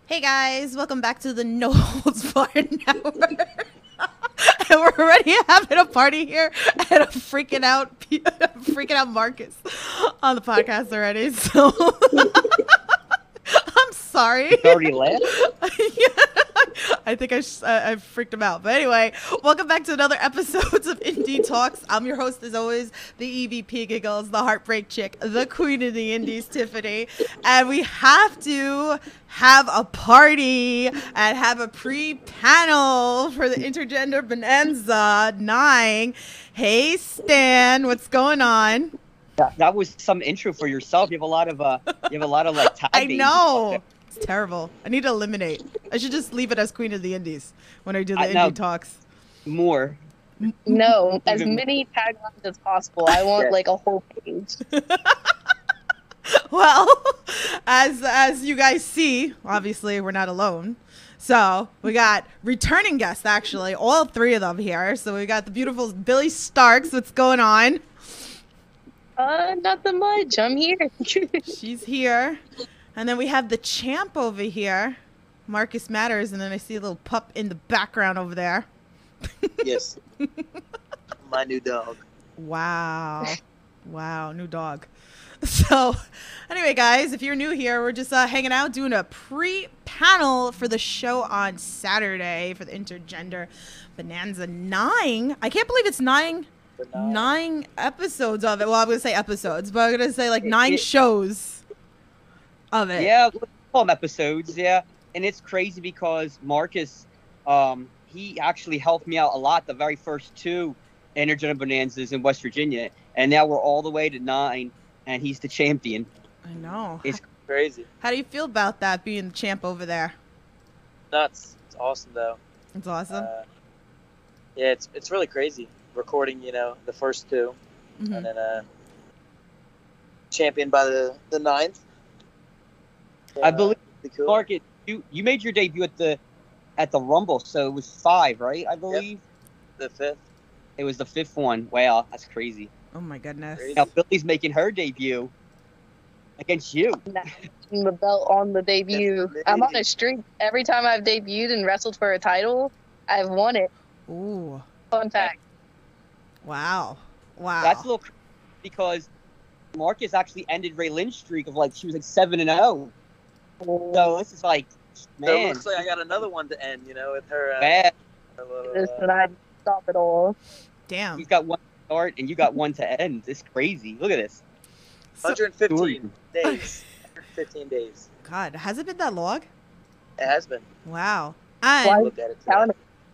Hey guys, welcome back to the No Holds Barred Network. And we're already having a party here and freaking out Marcus on the podcast already. So I'm sorry. You already laughed? Yeah, I think I freaked him out. But anyway, welcome back to another episode of Indie Talks. I'm your host, as always, the EVP Giggles, the Heartbreak Chick, the Queen of the Indies, Tiffany. And we have to have a party and have a pre-panel for the Intergender Bonanza 9. Hey, Stan, what's going on? That was some intro for yourself. You have a lot of like tag I names know. It's terrible. I need to eliminate. I should just leave it as Queen of the Indies when I do the Indie Talks. More. No, as many taglines as possible. I want like a whole page. Well, as you guys see, obviously we're not alone. So we got returning guests, actually, all three of them here. So we got the beautiful Billy Starks. What's going on? Nothing much. I'm here. She's here. And then we have the champ over here, Marcus Matters. And then I see a little pup in the background over there. Yes. My new dog. Wow. Wow, new dog. So, anyway, guys, if you're new here, we're just hanging out doing a pre-panel for the show on Saturday for the Intergender Bonanza 9. I can't believe it's nine episodes of it. Well, I'm going to say episodes, but I'm going to say like 9 shows of it. Yeah, let's call them episodes, yeah. And it's crazy because Marcus, he actually helped me out a lot the very first 2 Intergender Bonanzas in West Virginia. And now we're all the way to 9. And he's the champion. I know. It's crazy. How do you feel about that, being the champ over there? Nuts. It's awesome, though. It's awesome. Yeah, it's really crazy. Recording, the first 2. Mm-hmm. And then champion by the 9th. I believe, cool. Marcus, you made your debut at the Rumble, so it was 5, right? I believe? Yep. The 5th. It was the 5th one. Wow, that's crazy. Oh, my goodness. Now, Billy's making her debut against you. The belt on the debut. I'm on a streak. Every time I've debuted and wrestled for a title, I've won it. Ooh. Fun fact. Wow. Wow. That's a little crazy because Marcus actually ended Ray Lynn's streak of she was 7-0. So this is like, man. So it looks like I got another one to end, with her. Bad. Her little, Just that I stop it all. Damn. He's got 1 to start and you got 1 to end. It's crazy. Look at this. 115 days. 115 days. God, has it been that long? It has been. Wow. Why? And, Look at it today.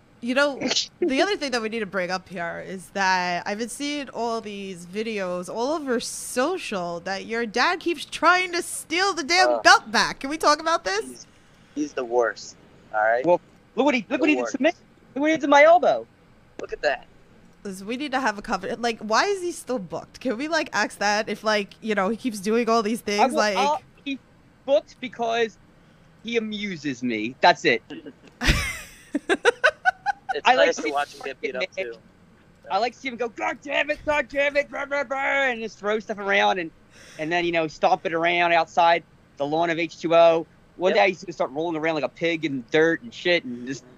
the other thing that we need to bring up here is that I've been seeing all these videos all over social that your dad keeps trying to steal the damn belt back. Can we talk about this? He's the worst. All right. Well, look what he did to me. Look what he did to my elbow. Look at that. We need to have a covenant. Like, why is he still booked? Can we ask that if he keeps doing all these things? He's booked because he amuses me. That's it. It's I like nice to watch him get beat up too. I like to see him go, God damn it, brr, brr, brr," and just throw stuff around and then, stomp it around outside the lawn of H2O. One day he's going to start rolling around like a pig in dirt and shit and just...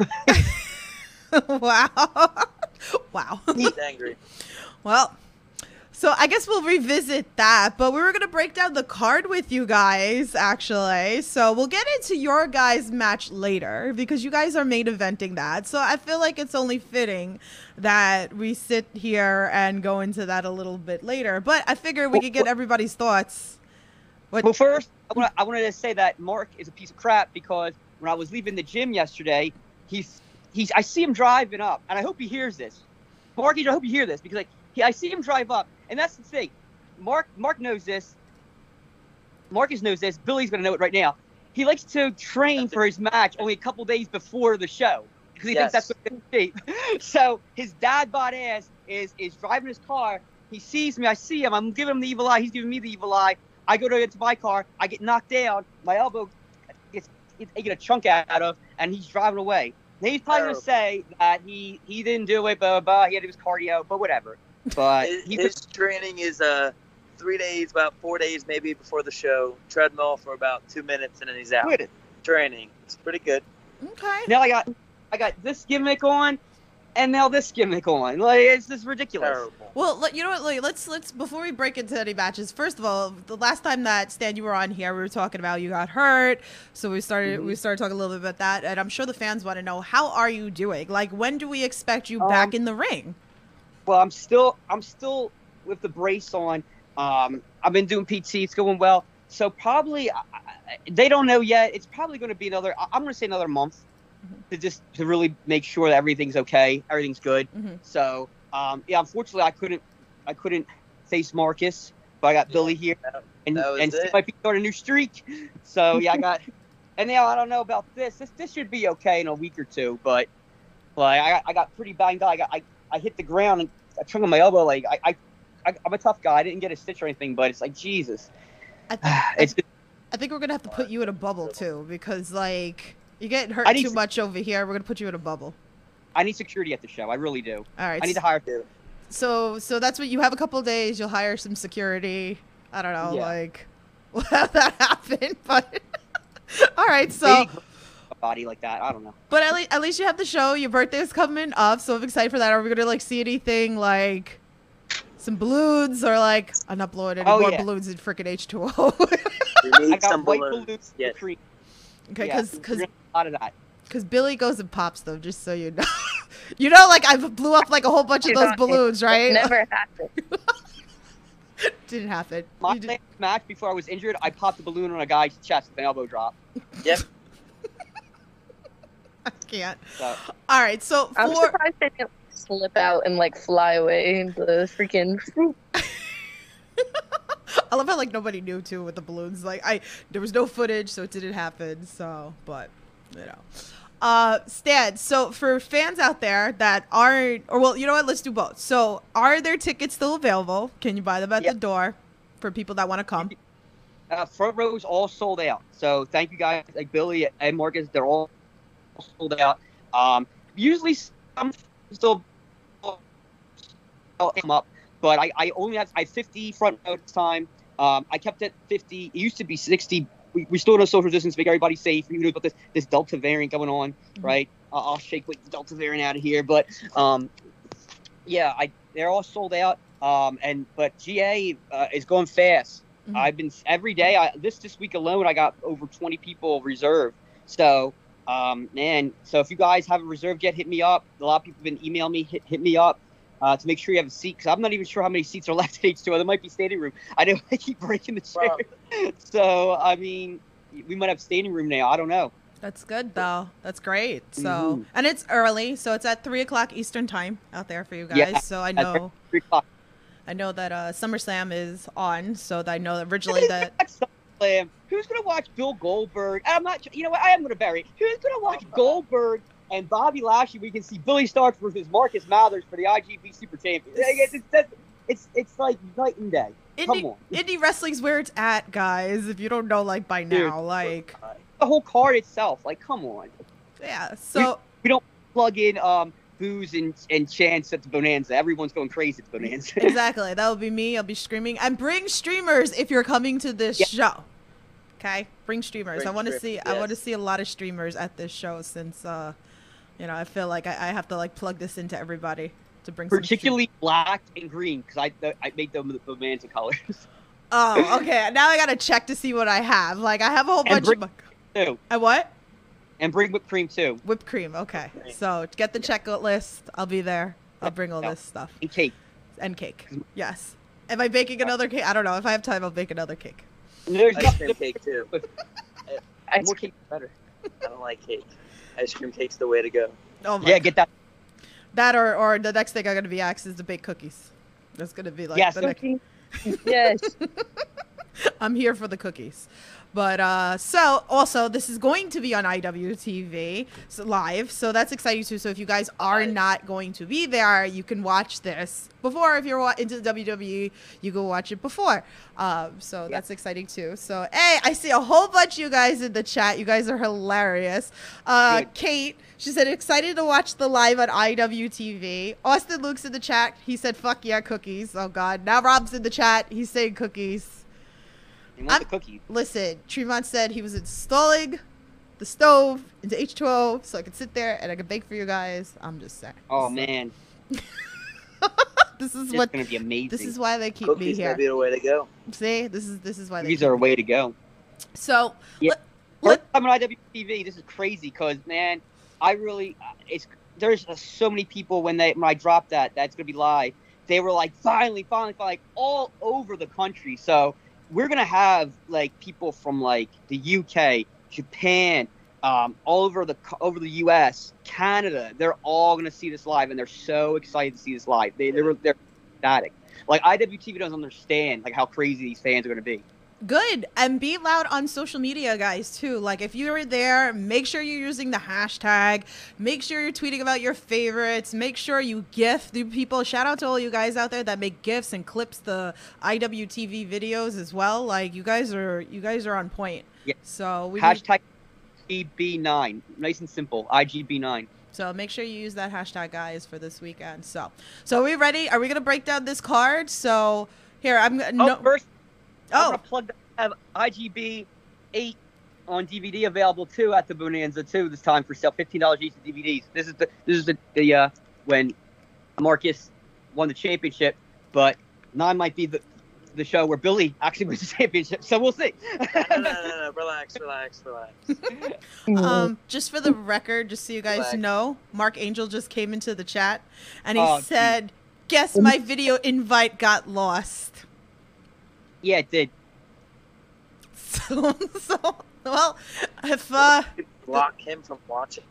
Wow. Wow. He's angry. Well, so I guess we'll revisit that, but we were going to break down the card with you guys, actually. So we'll get into your guys' match later because you guys are main eventing that. So I feel like it's only fitting that we sit here and go into that a little bit later. But I figure we could get everybody's thoughts. Well, first, I wanted to say that Mark is a piece of crap because when I was leaving the gym yesterday, I see him driving up, and I hope he hears this. Marky, I hope you hear this because I see him drive up, and that's the thing. Mark knows this. Marcus knows this. Billy's gonna know it right now. He likes to train for his match only a couple days before the show because he thinks that's what it's gonna be. So his dad bod ass is driving his car. He sees me. I see him. I'm giving him the evil eye. He's giving me the evil eye. I go to get to my car. I get knocked down. My elbow gets taken a chunk out of, and he's driving away. He's probably going to say that he didn't do it, blah, blah, blah. He had to do his cardio, but whatever. But his training is 3 days, about 4 days maybe before the show. Treadmill for about 2 minutes, and then he's out. training. It's pretty good. Okay. Now I got this gimmick on, and now this gimmick on. Like, it's just ridiculous. Terrible. Well, you know what? Like, let's before we break into any matches. First of all, the last time that Stan you were on here, we were talking about you got hurt, so we started talking a little bit about that, and I'm sure the fans want to know, how are you doing? Like, when do we expect you back in the ring? Well, I'm still with the brace on. I've been doing PT. It's going well. So probably they don't know yet. It's probably going to be I'm going to say another month to really make sure that everything's okay, everything's good. So yeah, unfortunately I couldn't face Marcus, but I got Billy here, and he might be starting a new streak. So yeah, I got, and now I don't know about this. This should be okay in a week or two, but I got pretty banged up. I hit the ground and I trunk on my elbow. Like I'm a tough guy. I didn't get a stitch or anything, but it's like Jesus. I think we're gonna have to put you in a bubble too, because like you're getting hurt too much over here. We're gonna put you in a bubble. I need security at the show. I really do. All right. I need to hire. So that's what you have. A couple of days. You'll hire some security. I don't know. Yeah. Like, we'll have that happen. But all right. So a body like that. I don't know. But at least you have the show. Your birthday's coming up, so I'm excited for that. Are we gonna like see anything like some balloons, or like I'm not blowing any more balloons in frickin' H2O? We need some balloons. Yes. Okay, because a lot of that. Because Billy goes and pops them, just so you know. You know, like I blew up like a whole bunch of those balloons, right? It never happened. Didn't happen. My last match before I was injured, I popped a balloon on a guy's chest with an elbow drop. Yep. I can't. So. All right, so I'm surprised they didn't slip out and like fly away in the freaking. I love how like nobody knew too with the balloons. Like there was no footage, so it didn't happen. So, but you know, Stan. So for fans out there that aren't, or well, you know what? Let's do both. So, are there tickets still available? Can you buy them at the door for people that want to come? Front row's all sold out. So thank you guys, like Billy and Marcus. They're all sold out. Usually I'm still come up, but I only have 50 front row this time. I kept it 50. It used to be 60. We still know social distance, make everybody safe. We know about this Delta variant going on, right? I'll shake the Delta variant out of here, but yeah, they're all sold out. But GA is going fast. I've been every day. This week alone, I got over 20 people reserved. So, man, so if you guys haven't reserved yet, hit me up. A lot of people have been emailing me. Hit me up. To make sure you have a seat, because I'm not even sure how many seats are left at H2O. There might be standing room. I know I keep breaking the chair. Wow. So, I mean, we might have standing room now. I don't know. That's good, though. That's great. So, and it's early, so it's at 3 o'clock Eastern time out there for you guys. Yeah, so I know. 3 o'clock. I know that SummerSlam is on, so I know that originally that. SummerSlam. Who's gonna watch Bill Goldberg? I'm not. You know what? I am gonna bury it. Who's gonna watch Goldberg and Bobby Lashley? We can see Billy Starks versus Marcus Mathers for the IGP Super Champion. It's like night and day. Come on. Indie wrestling's where it's at, guys. If you don't know, like by now, like the whole card itself. Like, come on. Yeah. So we don't plug in booze and chants at the Bonanza. Everyone's going crazy at the Bonanza. Exactly. That will be me. I'll be streaming. And bring streamers if you're coming to this show. Okay? Bring streamers. I want to see a lot of streamers at this show, since you know, I feel like I have to like plug this into everybody to bring particularly black and green, because I made them the Bonanza colors. Oh, okay. Now I got to check to see what I have. Like I have a whole bunch of too. And what? And bring whipped cream too. Whipped cream, okay. So get the checklist. I'll be there. I'll bring all this stuff. And cake. And cake. Yes. Am I baking another cake? I don't know. If I have time, I'll bake another cake. There's ice cream cake too. More cake better. I don't like cake. Ice cream cake's the way to go. Oh my God. Get that. That or the next thing I'm gonna be asked is to bake cookies. That's gonna be like the next. Yes. I'm here for the cookies. But so also this is going to be on IWTV live, so that's exciting too. So if you guys are not going to be there, you can watch this before. If you're into the WWE, you go watch it before. So that's exciting too. So hey, I see a whole bunch of you guys in the chat. You guys are hilarious. Kate, she said excited to watch the live on IWTV. Austin Luke's in the chat. He said fuck yeah, cookies. Oh God. Now Rob's in the chat. He's saying cookies. The cookie. Listen, Tremont said he was installing the stove into H2O so I could sit there and I could bake for you guys. I'm just saying. Oh, So, man. this is It's what. going to be amazing. This is why they keep Cookies me may here. be the way to go. See, this is why they. These Keep are a me. way to go. So Yeah. let- First time on IWTV, this is crazy because, man, I really, there's so many people when I dropped that's going to be live, they were like, finally, like all over the country. So we're going to have like people from like the UK, Japan, all over the US, Canada. They're all going to see this live and they're so excited to see this live. They're ecstatic. Like IWTV doesn't understand like how crazy these fans are going to be. Good. And be loud on social media, guys, too. Like, if you're there, make sure you're using the hashtag. Make sure you're tweeting about your favorites. Make sure you GIF the people. Shout out to all you guys out there that make GIFs and clips the IWTV videos as well. Like, you guys are on point. Yeah. So we Hashtag IGB9. Nice and simple. IGB9. So make sure you use that hashtag, guys, for this weekend. So are we ready? Are we gonna break down this card? So here First, I'm Oh, gonna plug that. I have IGB 8 on DVD available too at the Bonanza too this time for sale. $15 each of DVDs. This is the when Marcus won the championship, but 9 might be the show where Billy actually wins the championship. So we'll see. No. Relax. just for the record, just so you guys Relax. know, Mark Angel just came into the chat and he Oh, said, "Guess my video invite got lost." Yeah, it did. So well, if Block him from watching.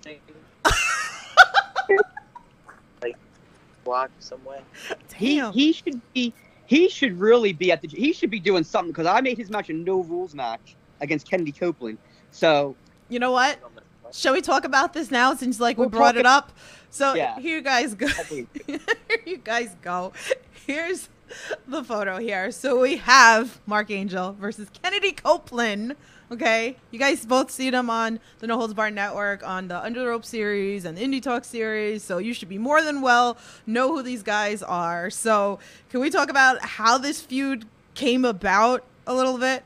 Like, block some way. damn. He should really be he should be doing something because I made his match a no rules match against Kennedy Copeland. So You know what? Shall we talk about this now since we We'll brought talk it up? So Yeah. here you guys go. Okay. Here you guys go. Here's the photo here. So we have Mark Angel versus Kennedy Copeland. Okay, you guys both see them on the No Holds Barred Network, on the Under the Rope series and the Indie Talk series. So you should be more than well know who these guys are. So can we talk about how this feud came about a little bit?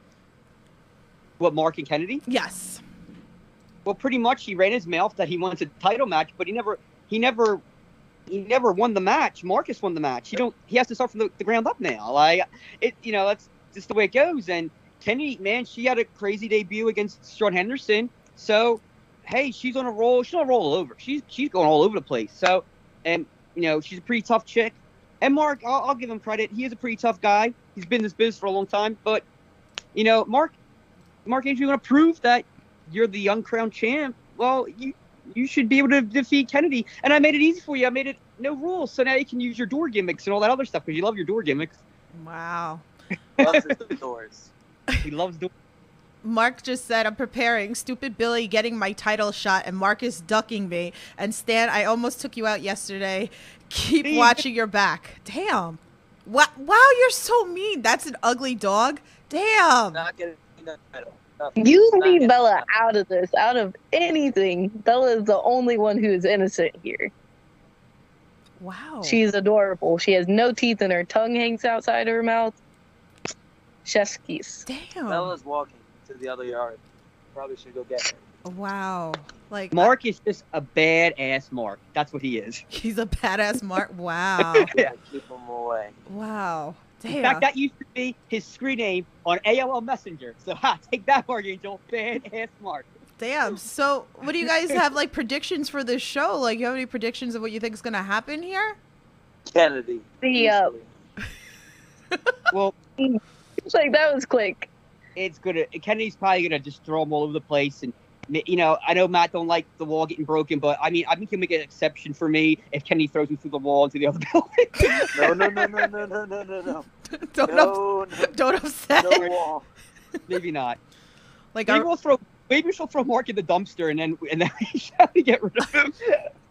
what, Mark and Kennedy? Yes. Well, pretty much he ran his mouth that he wants a title match, but he never won the match. Marcus won the match. He has to start from the ground up now. That's just the way it goes. And Kennedy, man, she had a crazy debut against Sean Henderson. So, hey, she's on a roll. She's on a roll all over. She's going all over the place. So, and she's a pretty tough chick. And Mark, I'll give him credit. He is a pretty tough guy. He's been in this business for a long time. But, Mark Angel, you want to prove that you're the uncrowned champ? Well, you should be able to defeat Kennedy. And I made it easy for you. I made it no rules. So now you can use your door gimmicks and all that other stuff because you love your door gimmicks. Wow. Loves his doors. He loves door. Mark just said, "I'm preparing. Stupid Billy getting my title shot and Marcus ducking me. And Stan, I almost took you out yesterday. Keep Hey. watching your back." Damn. Wow, you're so mean. That's an ugly dog. Damn. Not getting the title. Nothing. You Not leave getting Bella the title. out of this, out of anything. Bella is the only one who is innocent here. Wow. She's adorable. She has no teeth and her tongue hangs outside her mouth. Chef's kiss. Damn. Bella's walking to the other yard. Probably should go get her. Wow. Like, Mark is just a badass Mark. That's what he is. he's a badass Mark. Wow. Yeah. Keep him away. Wow. In Damn. fact, that used to be his screen name on AOL Messenger. So, take that, Mark Angel. Badass Mark. Damn. So, what do you guys have predictions for this show? Like, you have any predictions of what you think is going to happen here? Kennedy. The, easily. Well, It's like, that was quick. Kennedy's probably gonna just throw him all over the place. And I know Matt don't like the wall getting broken, but I think he'll make an exception for me if Kennedy throws me through the wall into the other building. No. Don't upset. No wall. Maybe not. Like, Maybe she'll throw Mark in the dumpster and then we shall get rid of him.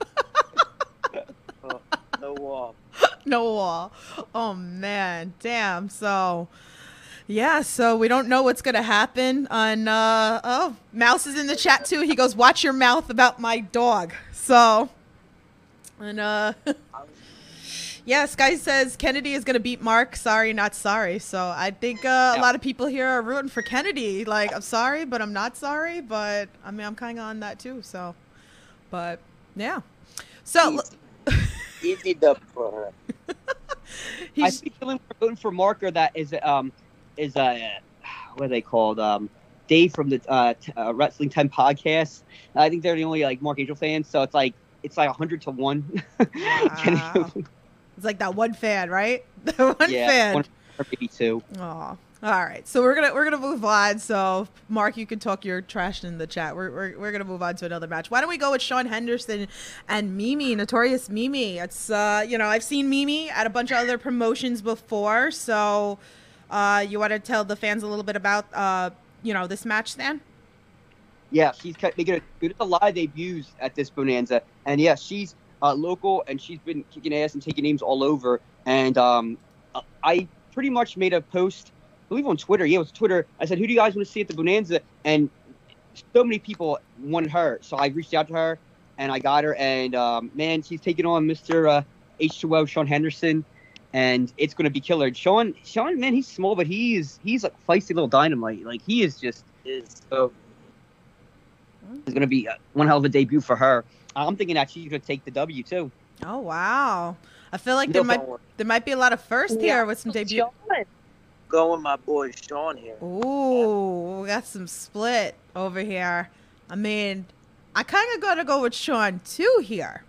No wall. no wall. Oh man, damn. So yeah, so we don't know what's gonna happen on Mouse is in the chat too. He goes, "Watch your mouth about my dog." So and Yeah, Sky says Kennedy is going to beat Mark. Sorry, not sorry. So I think a lot of people here are rooting for Kennedy. Like, I'm sorry, but I'm not sorry. But, I mean, I'm kind of on that too. So, but, yeah. So, Easy dub for her. I see feeling we're voting for Mark, or that is what are they called? Dave from the Wrestling 10 podcast. I think they're the only like Mark Angel fans. So it's like 100 to 1. Wow. It's like that one fan, right? The one fan. One or maybe two. Oh, all right. So we're gonna move on. So Mark, you can talk your trash in the chat. We're gonna move on to another match. Why don't we go with Sean Henderson and Mimi, Notorious Mimi? It's I've seen Mimi at a bunch of other promotions before. So you want to tell the fans a little bit about this match, Stan? Yeah, she's making a lot of debuts at this Bonanza, and yeah, she's local, and she's been kicking ass and taking names all over. And I pretty much made a post, I believe on Twitter. Yeah, it was Twitter. I said, "Who do you guys want to see at the Bonanza?" And so many people wanted her, so I reached out to her, and I got her. And man, she's taking on Mr. H2O, Sean Henderson, and it's going to be killer. Sean, man, he's small, but he's like feisty little dynamite. Like he is just so. It's going to be one hell of a debut for her. I'm thinking that she's going to take the W too. Oh wow! I feel like there might be a lot of first here with some debut. Go with my boy Sean here. Ooh, we got some split over here. I mean, I kind of gotta go with Sean too here.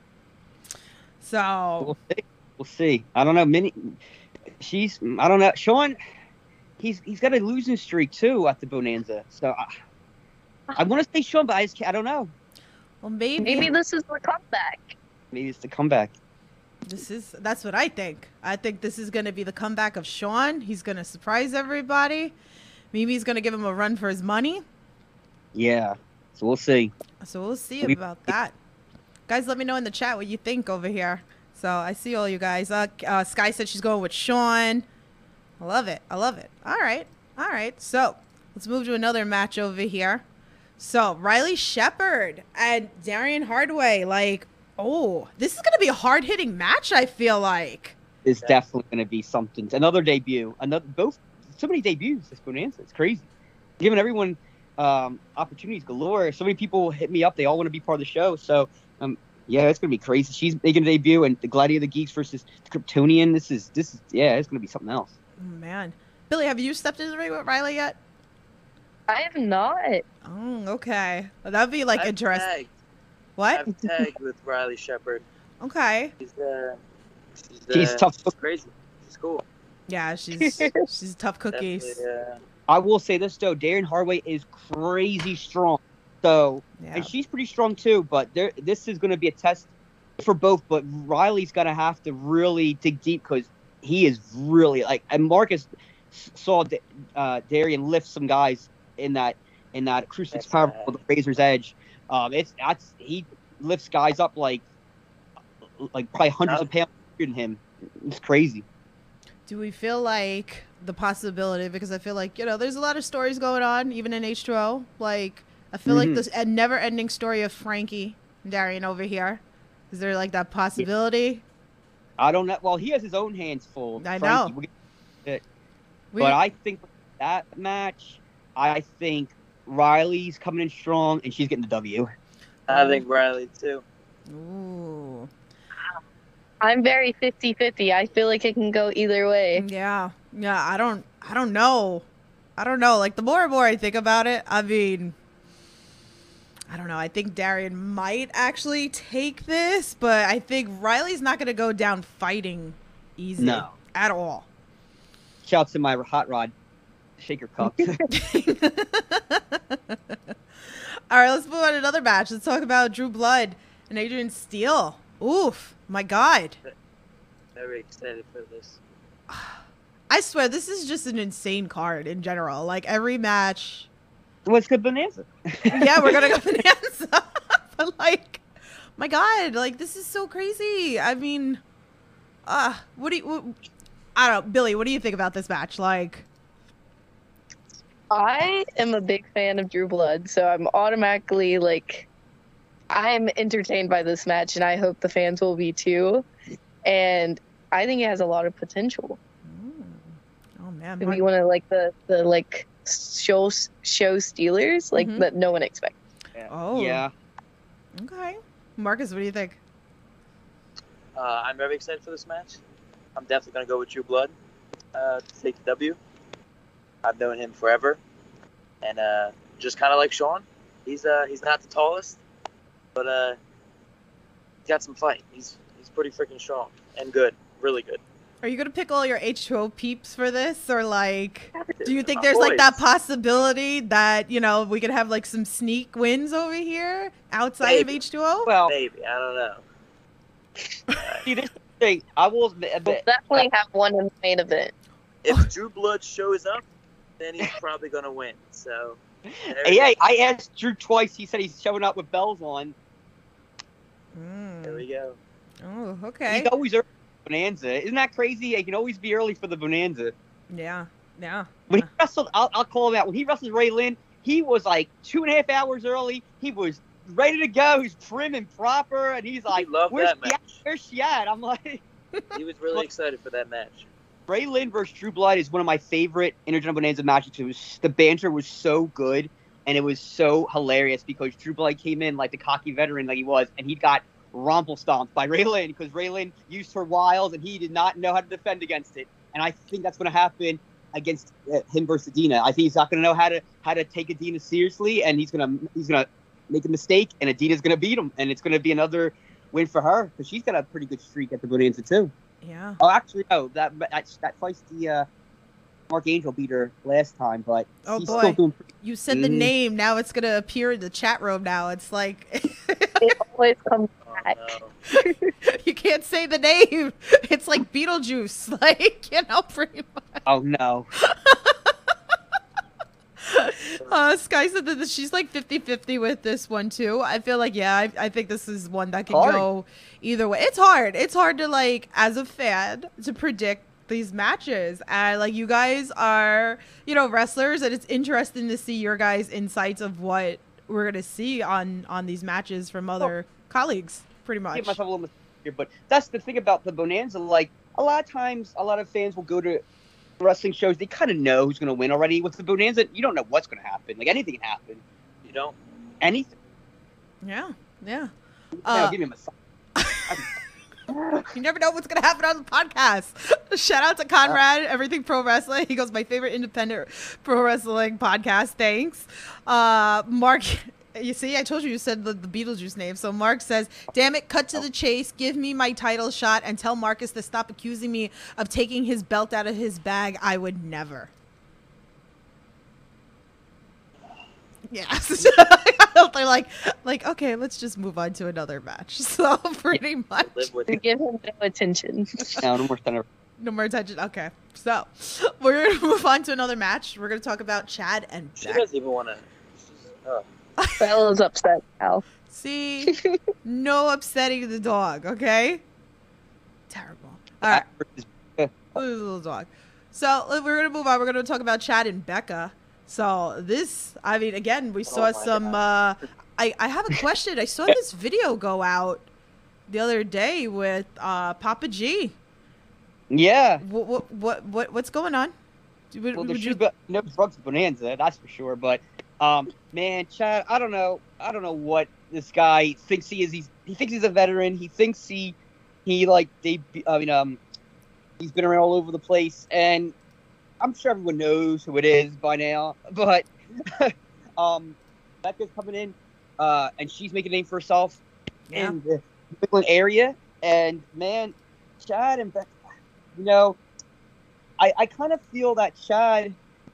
So we'll see. I don't know. I don't know. Sean, he's got a losing streak too at the Bonanza. So I want to say Sean, but I don't know. Well, maybe this is the comeback. Maybe it's the comeback. That's what I think. I think this is going to be the comeback of Sean. He's going to surprise everybody. Mimi's going to give him a run for his money. Yeah. So we'll see. About that. Guys, let me know in the chat what you think over here. So I see all you guys. Sky said she's going with Sean. I love it. All right. So let's move to another match over here. So Riley Shepard and Darian Hardway, this is going to be a hard-hitting match, I feel like. It's definitely going to be something. Another debut. So many debuts this Bonanza. It's crazy. Giving everyone opportunities galore. So many people hit me up. They all want to be part of the show. So, yeah, it's going to be crazy. She's making a debut, and the Gladiator Geeks versus the Kryptonian. This is it's going to be something else. Oh, man. Billy, have you stepped into the ring with Riley yet? I have not. Oh, okay. Well, that'd be interesting. Tagged. What? I've tagged with Riley Shepard. Okay. She's tough. She's crazy. She's cool. Yeah, she's a tough cookie. I will say this though, Darian Hardway is crazy strong. So, and she's pretty strong too. But this is going to be a test for both. But Riley's going to have to really dig deep because he is really and Marcus saw Darian lift some guys in that Crucifix Power with the Razor's Edge. He lifts guys up like probably hundreds of pounds bigger than him. It's crazy. Do we feel like the possibility, because I feel like there's a lot of stories going on even in H2O. I feel like this never-ending story of Frankie and Darian over here. Is there that possibility? I don't know. Well, he has his own hands full. I know. But I think that match, I think Riley's coming in strong, and she's getting the W. I think Riley, too. Ooh. I'm very 50-50. I feel like it can go either way. Yeah. I don't know. The more and more I think about it, I mean, I don't know. I think Darian might actually take this, but I think Riley's not going to go down fighting easy at all. Shouts to my hot rod shaker cup. All right, let's move on to another match. Let's talk about Drew Blood and Adrian Steele. Oof, my God. Very excited for this. I swear, this is just an insane card in general. Every match. What's good Bonanza? Yeah, we're going to go Bonanza. But, my God, this is so crazy. I mean, I don't know. Billy, what do you think about this match? I am a big fan of Drew Blood, so I'm automatically I'm entertained by this match, and I hope the fans will be too. And I think it has a lot of potential. Oh man, If you want to like the like show stealers like Mhm. that no one expects. Oh. Yeah. Okay, Marcus, what do you think? I'm very excited for this match. I'm definitely going to go with True Blood to take the W. I've known him forever. And just kind of like Sean, he's not the tallest, but he's got some fight. He's pretty freaking strong and good, really good. Are you gonna pick all your H2O peeps for this, or like, do you think My there's like boys. that possibility that we could have like some sneak wins over here outside Maybe. of H2O? Well, Maybe, I don't know. see, this is the thing. I will admit, We'll definitely have one in the main event. If Drew Blood shows up, then he's probably going to win. So, hey, I asked Drew twice. He said he's showing up with bells on. there we go. Oh, okay. He's always early for Bonanza. Isn't that crazy? He can always be early for the Bonanza. Yeah, yeah. When he wrestled, I'll call him out. When he wrestled Ray Lynn, he was like 2.5 hours early. He was ready to go. He's prim and proper, and he's like, loved "Where's that she at? Where's she at?" I'm like, He was really excited for that match. Ray Lynn versus Drew Blood is one of my favorite Intergender Bonanza matches. The banter was so good, and it was so hilarious because Drew Blood came in like the cocky veteran like he was, and he got rumple stomped by Ray Lynn because Ray Lynn used her wiles, and he did not know how to defend against it. And I think that's going to happen against him versus Adina. I think he's not going to know how to take Adina seriously, and he's gonna make a mistake, and Adina's going to beat him, and it's going to be another win for her because she's got a pretty good streak at the Bonanza too. Yeah. Oh, actually, no. That feisty Mark Angel beat her last time, but Oh, he's boy. still doing pretty. You said the Mhm. name. Now it's gonna appear in the chat room. Now it's like It always comes Oh, back. no. you can't say the name. It's like Beetlejuice, like pretty much. Oh no! Sky said that she's like 50-50 with this one too. I feel like I think this is one that can Hard. go either way. It's hard. It's hard to like as a fan to predict these matches. And like you guys are, wrestlers, and it's interesting to see your guys' insights of what we're gonna see on these matches from other colleagues. Pretty much. Give myself a little mistake here, but that's the thing about the Bonanza. Like a lot of times, a lot of fans will go to wrestling shows. They kind of know who's going to win already. With the Bonanza, you don't know what's going to happen. Like anything can happen. You don't? Anything. Yeah. Yeah. Give me a massage. You never know what's gonna happen on the podcast. Shout out to Conrad, Everything Pro Wrestling. He goes, my favorite independent pro wrestling podcast. Thanks. Mark, you see, I told you said the Beetlejuice name. So Mark says, damn it, cut to the chase. Give me my title shot and tell Marcus to stop accusing me of taking his belt out of his bag. I would never. Yeah. They're like, okay, let's just move on to another match. So pretty much. Live with To it. give him no attention. No more center. No more attention. Okay. So we're going to move on to another match. We're going to talk about Chad and She Beck. doesn't even want to. Oh. Bella's upset now. See? No upsetting the dog, okay? Terrible. All right. Little dog. So we're going to move on. We're going to talk about Chad and Becca. So this, I mean, again, we saw my some, I have a question. I saw this video go out the other day with Papa G. Yeah. What's going on? Well, there should be no drugs Bonanza, that's for sure. But man, Chad, I don't know what this guy thinks he is. He thinks he's a veteran. He thinks he's been around all over the place, and I'm sure everyone knows who it is by now. But Becca's coming in, and she's making a name for herself in the New England area. And man, Chad and Becca, I kind of feel that Chad,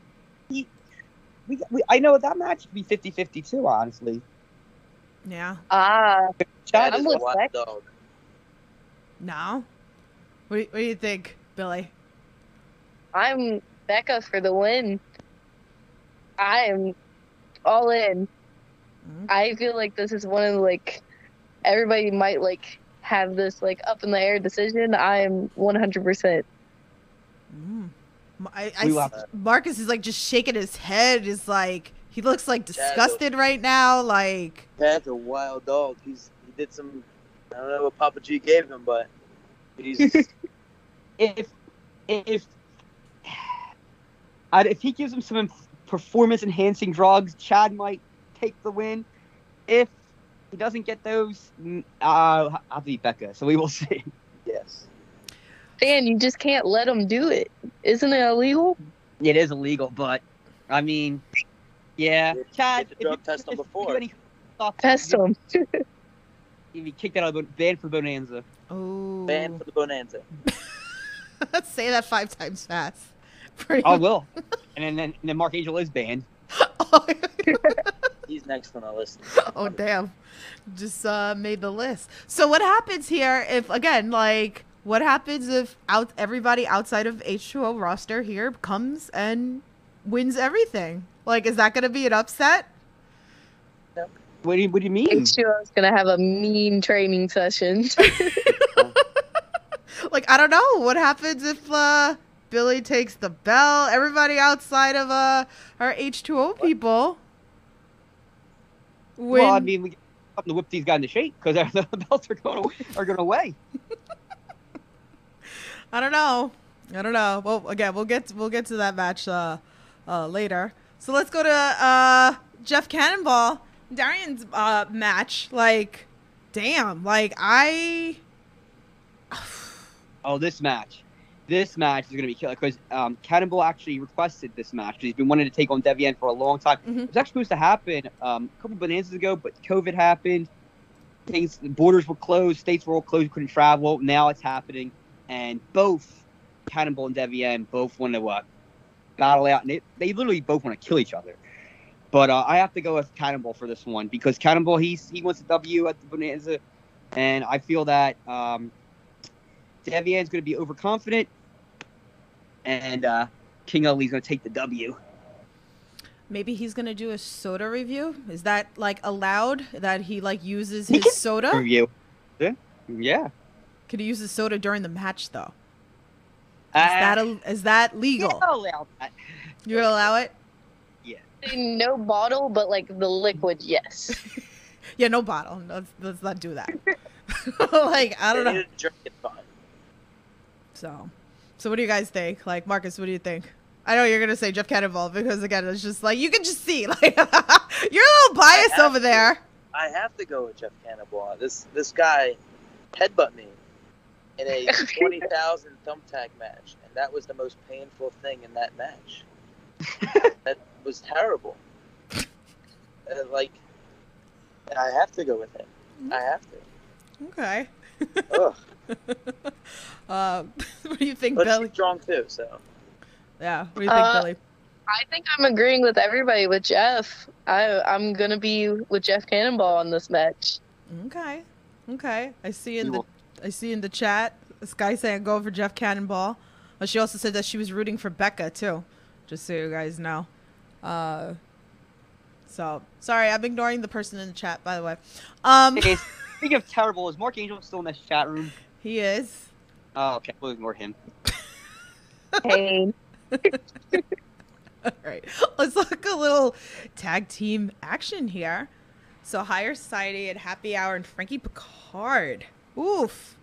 I know that match could be 50-50 too, honestly. Yeah. Chad I'm is with a wild Beck. dog. No? What do you think, Billy? I'm Becca for the win. I am all in. Mhm. I feel like this is one of everybody might have this up in the air decision. I am 100%. Mm. We will Marcus is just shaking his head. Is he looks disgusted right now. Chad's a wild dog. He did some. I don't know what Papa G gave him, but he's if if he gives him some performance-enhancing drugs, Chad might take the win. If he doesn't get those, I'll have to beat Becca. So we will see. Yes. Dan, you just can't let him do it. Isn't it illegal? It is illegal, but I mean, yeah, Chad. Did the drug test him before? Test him. If he kicked out of the ban for Bonanza. Oh. Ban for the Bonanza. Let's say that 5 times fast. Pretty I will. And then Mark Angel is banned. He's next on the list. Oh, damn. Just made the list. So what happens here if, again, like, what happens if everybody outside of H2O roster here comes and wins everything? Like, is that going to be an upset? What do you mean? H2O is going to have a mean training session. Like, I don't know. What happens if Billy takes the belt? Everybody outside of our H2O people win. Well, I mean, we have to whip these guys into shape because the belts are going away. I don't know. Well, again, we'll get to that match later. So let's go to Jeff Cannonball, Darian's match. Like, damn. Like, Oh, this match is going to be killer because Cannonball actually requested this match. He's been wanting to take on Devian for a long time. Mm-hmm. It was actually supposed to happen a couple Bonanzas ago, but COVID happened. The borders were closed, states were all closed, couldn't travel. Now it's happening, and both Cannonball and Devian both want to battle out, and they literally both want to kill each other. But I have to go with Cannonball for this one because Cannonball he wants a W at the Bonanza, and I feel that Devian's going to be overconfident, and King Ali's going to take the W. Maybe he's going to do a soda review. Is that, like, allowed that he, like, uses his soda? Review. Yeah. Could he use his soda during the match, though? Is that legal? Yeah, I'll allow that. You allow it? Yeah. No bottle, but like the liquid, yes. Yeah, no bottle. Let's not do that. Like, I don't know. Drink it fine. So what do you guys think? Like, Marcus, what do you think? I know you're gonna say Jeff Cannonball because, again, it's just like you can just see, like, you're a little biased over there. I have to go with Jeff Cannonball. This guy headbutt me in a 20,000 thumbtack match, and that was the most painful thing in that match. That was terrible. Like, I have to go with him. I have to. Okay. Ugh. What do you think, But Billy? she's strong too, so. Yeah. What do you think, Billy? I think I'm agreeing with everybody with Jeff. I'm gonna be with Jeff Cannonball in this match. Okay. I see in the chat this guy saying go for Jeff Cannonball. She also said that she was rooting for Becca too, just so you guys know. So sorry, I'm ignoring the person in the chat, by the way. Hey, speaking of terrible, is Mark Angel still in this chat room? He is. Oh, okay, we'll ignore him. Hey. All right, let's look a little tag team action here. So Higher Society and Happy Hour and Frankie Picard. Oof.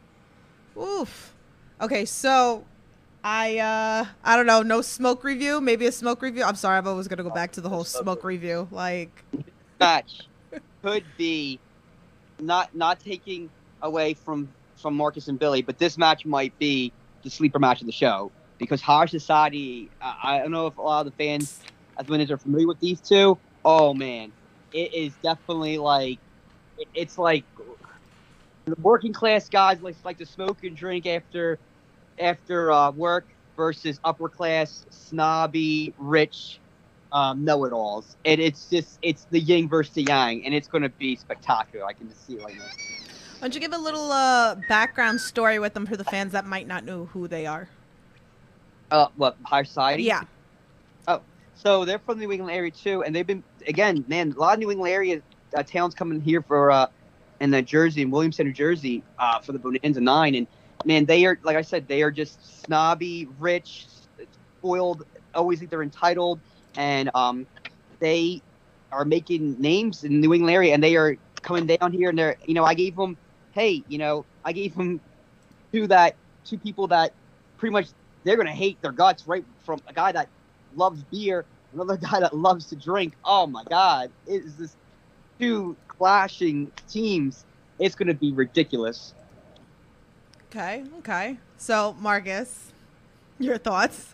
Okay, so I don't know, no smoke review, maybe a smoke review. I'm sorry, I was gonna go back to the whole smoke review. Like, Match could be not taking away from Marcus and Billy, but this match might be the sleeper match of the show. Because Higher Society, I don't know if a lot of the fans as winners are familiar with these two. Oh man, it is definitely like it's like the working class guys like to smoke and drink after work versus upper class snobby rich know-it-alls. And it's the yin versus the yang, and it's going to be spectacular. I can just see it right now. why don't you give a little background story with them for the fans that might not know who they are? What, Higher Society? Yeah. Oh, so they're from the New England area too, and they've been, again, man, a lot of New England area towns coming here for in Jersey, in Williamstown, New Jersey, for the Bonanza 9, and man, they are, like I said, they are just snobby, rich, spoiled, always think they're entitled, and they are making names in the New England area, and they are coming down here, and they're, I gave them two people that pretty much they're gonna hate their guts right from a guy that loves beer, another guy that loves to drink. Oh my God, it is this two clashing teams. It's gonna be ridiculous. Okay. So, Marcus, your thoughts?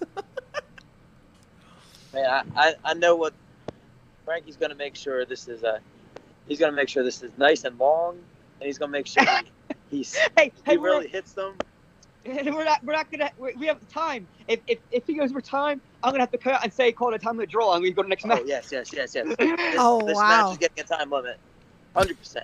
Man, I know what Frankie's going to make sure this is he's going to make sure this is nice and long, and he's going to make sure he really hits them. We're not gonna. We have time. If he goes for time, I'm gonna have to cut out and say call it a time limit draw. I'm gonna go to the next match. Oh yes. This Wow. match is getting a time limit, 100%.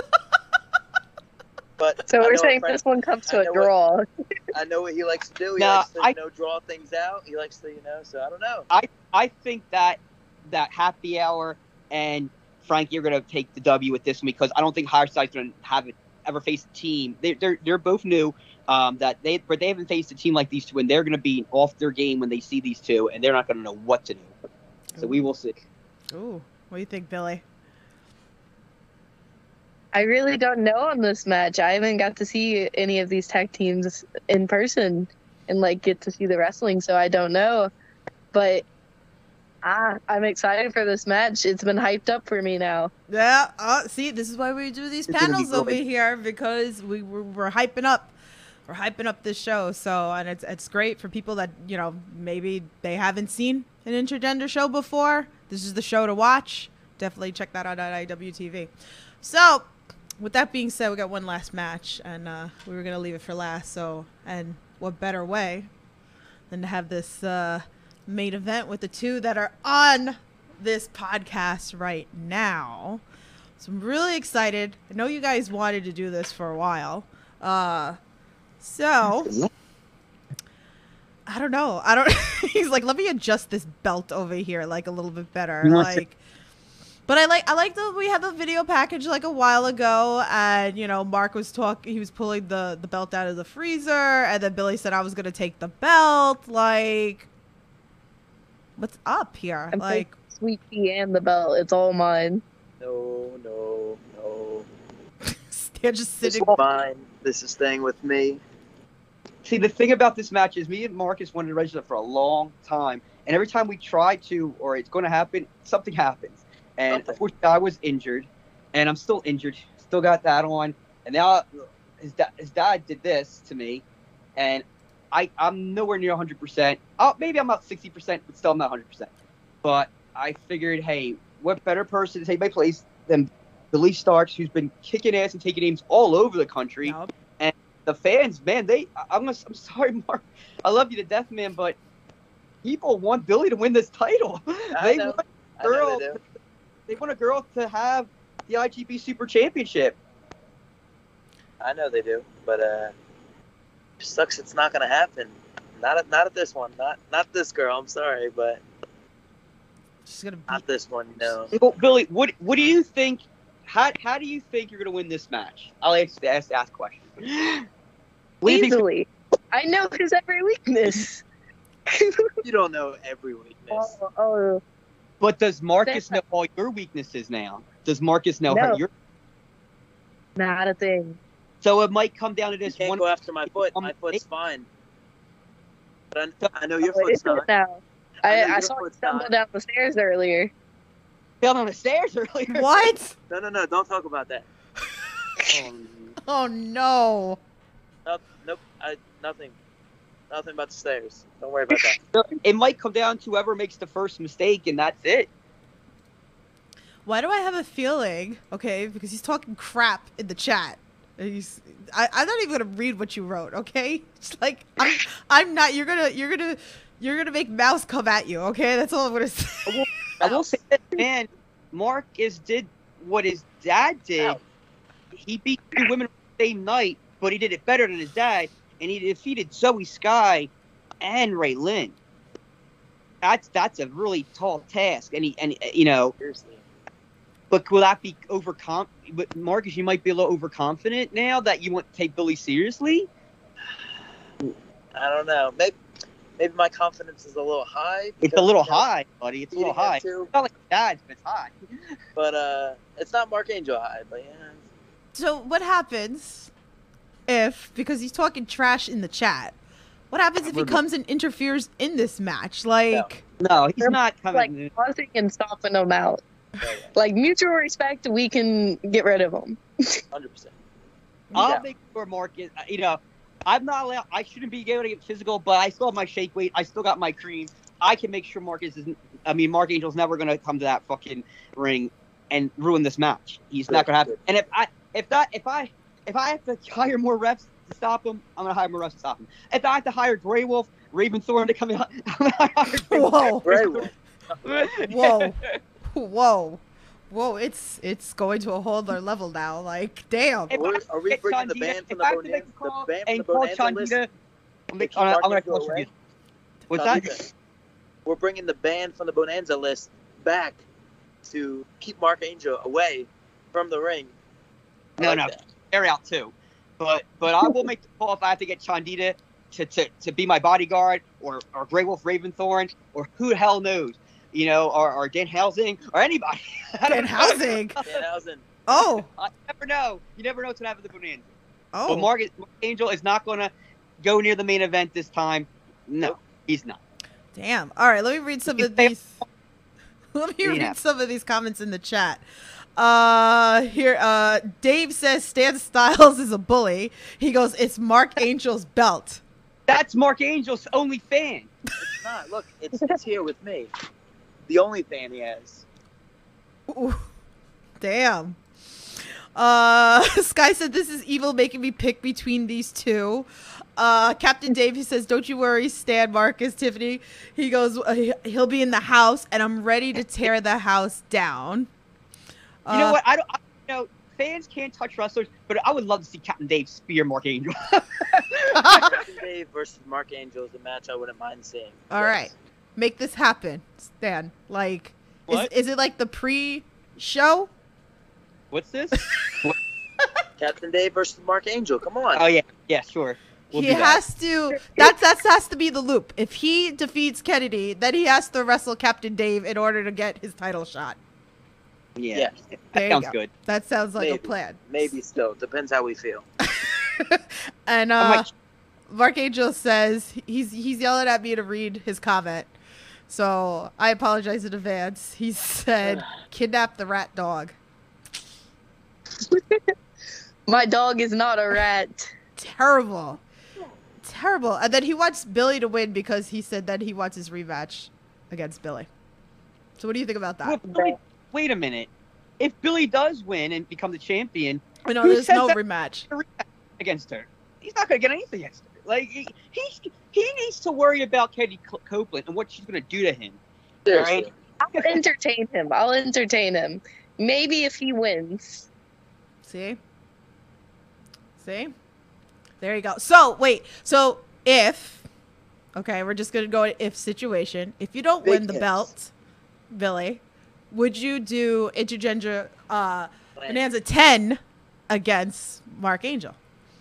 But So we're saying this one comes to a draw. I know what he likes to do. He No, likes to draw things out. He likes to so I don't know. I think that happy hour and Frankie are gonna take the W with this one because I don't think Hireside's gonna have it ever faced a team. They're both new. But they haven't faced a team like these two, and they're gonna be off their game when they see these two, and they're not gonna know what to do. So we will see. Ooh, what do you think, Billy? I really don't know on this match. I haven't got to see any of these tag teams in person and like get to see the wrestling, so I don't know. But I'm excited for this match. It's been hyped up for me now. Yeah. See, this is why we do these It's gonna be panels over great. here because we're hyping up. We're hyping up this show. So, and it's great for people that maybe they haven't seen an intergender show before. This is the show to watch. Definitely check that out at IWTV. So, with that being said, we got one last match, and we were gonna leave it for last. So, and what better way than to have this main event with the two that are on this podcast right now. So I'm really excited. I know you guys wanted to do this for a while. So I don't know. He's like, let me adjust this belt over here like a little bit better. But I like we had the video package like a while ago, and Mark was he was pulling the belt out of the freezer, and then Billy said I was gonna take the belt. Like, what's up here? I'm Like, Sweet Pea and the belt. It's all mine. No. they're just This sitting. is fine. This is staying with me. See, the thing about this match is me and Marcus wanted to register for a long time, and every time we try to, or it's going to happen, something happens. And unfortunately, I was injured, and I'm still injured. Still got that on, and now his dad did this to me, and I'm nowhere near 100%. Maybe I'm about 60%, but still I'm not 100%. But I figured, hey, what better person to take my place than Billy Starks, who's been kicking ass and taking names all over the country. Yup. And the fans, man, I'm sorry, Mark. I love you to death, man, but people want Billy to win this title. I know they do. They want a girl to have the IGP Super Championship. I know they do, but it sucks. It's not gonna happen. Not at this one. Not this girl. I'm sorry, but She's gonna not this one. No. Well, Billy, what do you think? How do you think you're gonna win this match? I'll ask the question. What do you think- Easily. I know his every weakness. You don't know every weakness. Oh. But does Marcus know all your weaknesses now? Does Marcus know No. your? Not a thing. So it might come down to You this can't one. go after my foot. My foot's fine. But I know your What is foot's not. it now? I know I your saw him foot's stumble not. down the stairs earlier. Fell down the stairs earlier. What? No. Don't talk about that. Oh no. Nope. Nothing. Nothing about the stairs. Don't worry about that. It might come down to whoever makes the first mistake, and that's it. Why do I have a feeling? Okay, because he's talking crap in the chat. I'm not even gonna read what you wrote. Okay, it's like I'm not. You're gonna make Mouse come at you. Okay, that's all I'm gonna say. I will say that, man, Marcus did what his dad did. Ow. He beat two women the same night, but he did it better than his dad, and he defeated Zoe Sky and Ray Lynn. That's a really tall task, and Seriously. But will that be But Marcus, you might be a little overconfident now that you want to take Billy seriously. I don't know. Maybe my confidence is a little high. It's because, a little high, buddy. It's a little beating him high. too. It's not like dad's, but it's high. But it's not Mark Angel high. But yeah. So what happens if, because he's talking trash in the chat, What happens if he comes and interferes in this match? Like, No, he's not Like coming. pausing and stomping them out. Yeah. Like mutual respect, we can get rid of them. 100%. I'll Yeah. make sure Marcus. I'm not allowed. I shouldn't be able to get physical, but I still have my shake weight. I still got my cream. I can make sure Mark Angel's never gonna come to that fucking ring and ruin this match. He's not gonna happen. And if I have to hire more refs to stop him, I'm gonna hire more refs to stop him. If I have to hire Grey Wolf, Raven Thorn to come out, I'm gonna hire Grey Wolf. whoa, Grey Wolf. whoa, whoa! It's going to a whole other level now. Like, damn. If Are we get bringing the Chandita- ban from if the I have to make a Bonanza- call the ban from and the call Bonanza list? Chandita, I'm Keep gonna Mark call Angel away? you. What's No, that? listen. We're bringing the ban from the Bonanza list back to keep Mark Angel away from the ring. I No, like no. that. Air out too. But I will make the call if I have to get Chandita to be my bodyguard, or Grey Wolf Raventhorn, or who the hell knows, or Dan Housing, or anybody. I don't Dan know. Housing. Danhausen. Oh, I never know. You never know what's gonna happen with the Bonanza. oh. But Mark Angel is not gonna go near the main event this time. No, he's not. Damn. All right, let me read some of these. Let me read some of these comments in the chat. Here, Dave says Stan Styles is a bully. He goes, "It's Mark Angel's belt." That's Mark Angel's only fan. It's not. Look, it's here with me. The only fan he has. Ooh, damn. Sky said this is evil, making me pick between these two. Captain Dave, he says, "Don't you worry, Stan, Marcus, Tiffany." He goes, he'll be in the house, and I'm ready to tear the house down. You know what? Fans can't touch wrestlers, but I would love to see Captain Dave spear Mark Angel. Captain Dave versus Mark Angel is a match I wouldn't mind seeing. All right, make this happen, Stan. Like, What? is it like the pre-show? What's this? Captain Dave versus Mark Angel. Come on. Oh yeah, sure. We'll He do that. has to. That has to be the loop. If he defeats Kennedy, then he has to wrestle Captain Dave in order to get his title shot. Yeah, There that you sounds go. good. That sounds like Maybe. a plan. Maybe still. Depends how we feel. And I'm like, Mark Angel says he's yelling at me to read his comment. So I apologize in advance. He said, "Kidnap the rat dog." My dog is not a rat. Terrible. Terrible. And then he wants Billy to win because he said that he wants his rematch against Billy. So what do you think about well, that? Billy, wait a minute. If Billy does win and become the champion I know who there's says no that- rematch. against her, he's not gonna get anything against her. Like he needs to worry about Katie Copeland and what she's gonna do to him. Seriously. I'll entertain him. Maybe if he wins. See? There you go. So, wait. So, if... Okay, we're just going to go in if situation. If you don't win Big the ifs. belt, Billy, would you do Intergender Bonanza 10 against Mark Angel?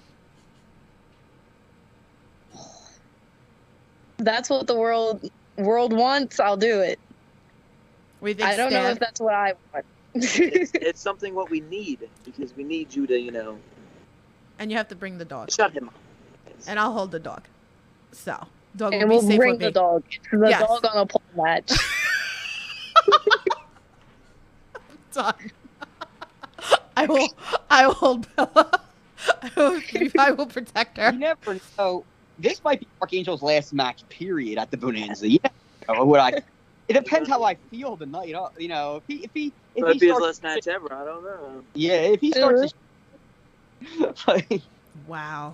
That's what the world wants. I'll do it. What do you think, I don't know Stan? if that's what I want. It's something what we need because we need you to, And you have to bring the dog. shut him up. And I'll hold the dog. So, dog And will we'll be safe bring with the me. dog. The Yes. dog on a pole match. Done. I will hold Bella. I will protect her. You never know. This might be Mark Angel's last match, period, at the Bonanza. You never know. It depends how I feel the night. If he Might be his starts, last match ever. I don't know. yeah, if he starts. To, Wow.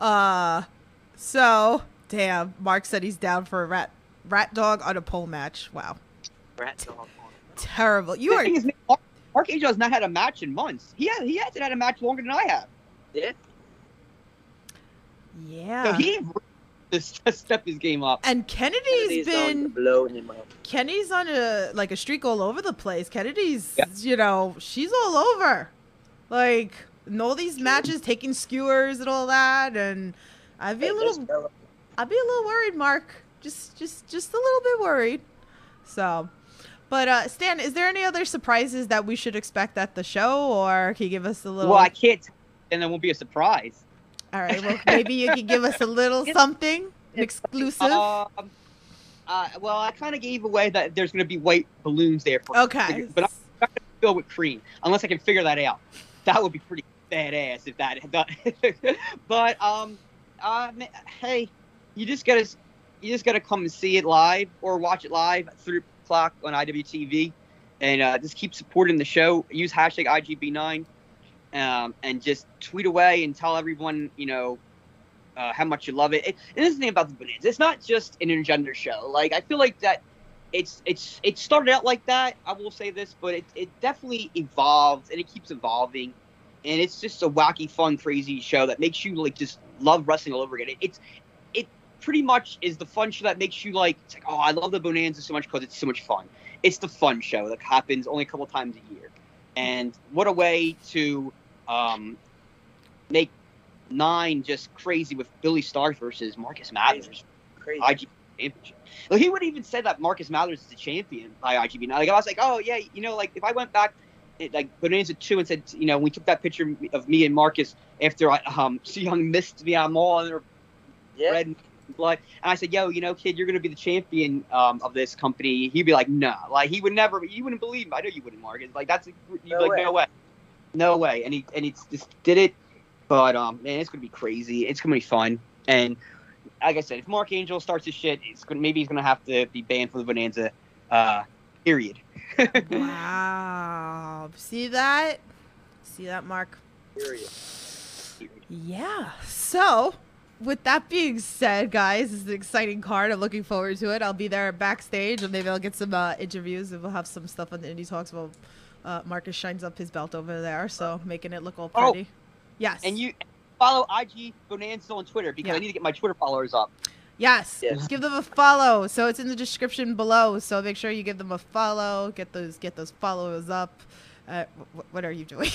So, damn. Mark said he's down for a rat dog on a pole match. Wow. Rat dog. Terrible. You the are. thing is, Mark Angel has not had a match in months. He hasn't had a match longer than I have. Yeah. Yeah. So he just step his game up. And Kennedy's He's going to been. blow him up. Kennedy's on a streak all over the place. Kennedy's, Yeah. she's all over. Like, in all these matches, taking skewers and all that, and I'd be a little worried, Mark. Just a little bit worried. So, but Stan, is there any other surprises that we should expect at the show, or can you give us a little? Well, I can't, and it won't be a surprise. All right, well, maybe you can give us a little something. An exclusive? Well, I kind of gave away that there's going to be white balloons there. Okay. But I'm not going to fill with cream unless I can figure that out. That would be pretty badass if that had done. But hey, you just gotta come and see it live or watch it live at 3 o'clock on IWTV, and just keep supporting the show. Use hashtag IGB9, and just tweet away and tell everyone how much you love it. And this is the thing about the Bonanza. It's not just an intergender show. Like, I feel like that it started out like that. I will say this, but it definitely evolved, and it keeps evolving. And it's just a wacky, fun, crazy show that makes you like just love wrestling all over again. It pretty much is the fun show that makes you like, it's like, oh, I love the Bonanza so much because it's so much fun. It's the fun show that happens only a couple times a year. And what a way to make 9 just crazy with Billy Stark versus Marcus Mathers. Crazy. IGB championship. Like, he wouldn't even say that Marcus Mathers is the champion by IGB. Like, I was like, oh yeah, like if I went back like Bonanza 2 and said, we took that picture of me and Marcus after Young missed me on Mall and red and blood, and I said, yo, kid, you're gonna be the champion of this company. He'd be like, no, like he would never, you wouldn't believe him. I know you wouldn't, Marcus. Like no way. And he just did it. But man, it's gonna be crazy. It's gonna be fun. And like I said, if Mark Angel starts his shit, maybe he's gonna have to be banned from the Bonanza. Period. Wow. See that, Mark? Period. Yeah. So, with that being said, guys, this is an exciting card. I'm looking forward to it. I'll be there backstage, and maybe I'll get some interviews, and we'll have some stuff on the Indie Talks while Marcus shines up his belt over there, so making it look all pretty. Yes. And you follow IG Bonanza on Twitter because I need to get my Twitter followers up. Yes. Give them a follow. So it's in the description below. So make sure you give them a follow. Get those followers up. What are you doing?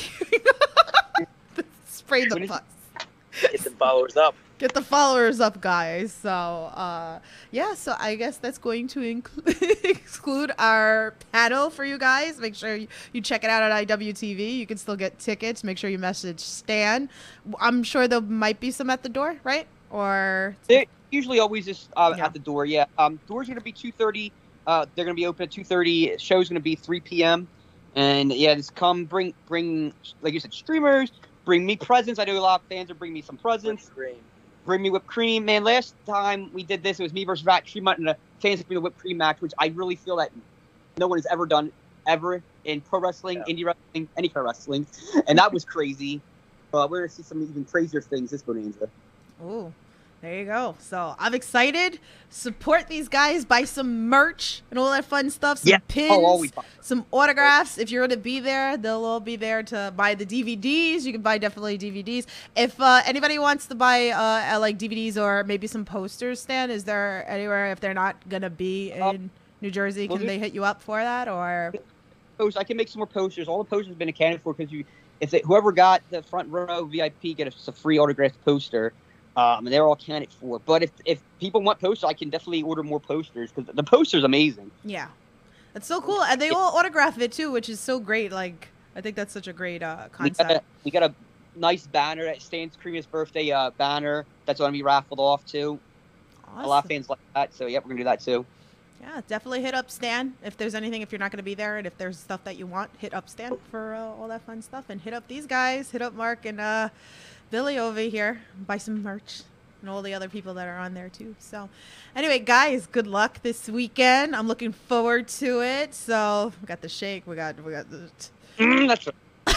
Spray the bus. Get the followers up. Get the followers up, guys. So, yeah, so I guess that's going to exclude our panel for you guys. Make sure you check it out at IWTV. You can still get tickets. Make sure you message Stan. I'm sure there might be some at the door, right? Or they're usually always just at the door, yeah. Doors are going to be 2:30. They're going to be open at 2:30. Show's going to be 3 p.m. And, yeah, just come, bring, like you said, streamers. Bring me presents. I know a lot of fans will bring me some presents. Bring me whipped cream. Man, last time we did this, it was me versus Rat Tremont in a fans bring the whipped cream match, which I really feel that no one has ever done ever in pro wrestling, indie wrestling, any kind of wrestling. And that was crazy. We're going to see some even crazier things this Bonanza. Ooh. There you go. So I'm excited. Support these guys. Buy some merch and all that fun stuff. Some pins, some autographs. If you're going to be there, they'll all be there to buy the DVDs. You can buy definitely DVDs. If anybody wants to buy like DVDs or maybe some posters, Stan, is there anywhere, if they're not going to be in New Jersey, can they hit you up for that? Or I can make some more posters. All the posters have been accounted for because whoever got the front row VIP gets a free autographed poster. And they're all accounted for. But if people want posters, I can definitely order more posters because the poster's amazing. Yeah. That's so cool. And they all autograph it too, which is so great. Like, I think that's such a great concept. We got a nice banner that Stan's Creamiest birthday banner that's going to be raffled off too. Awesome. A lot of fans like that. So, yeah, we're going to do that too. Yeah, definitely hit up Stan if there's anything, if you're not going to be there, and if there's stuff that you want, hit up Stan for all that fun stuff. And hit up these guys. Hit up Mark and Billy over here, buy some merch, and all the other people that are on there too. So anyway, guys, good luck this weekend. I'm looking forward to it. So we got the shake, we got the that's right.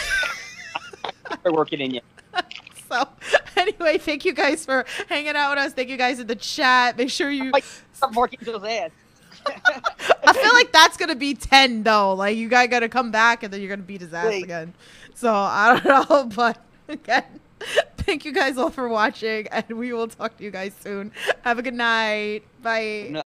We're working in yet. So anyway, thank you guys for hanging out with us. Thank you guys in the chat. Make sure you stop marking those ass. I feel like that's gonna be 10 though. Like, you guys gotta come back and then you're gonna beat his ass again. So I don't know, but again, thank you guys all for watching, and we will talk to you guys soon. Have a good night. Bye.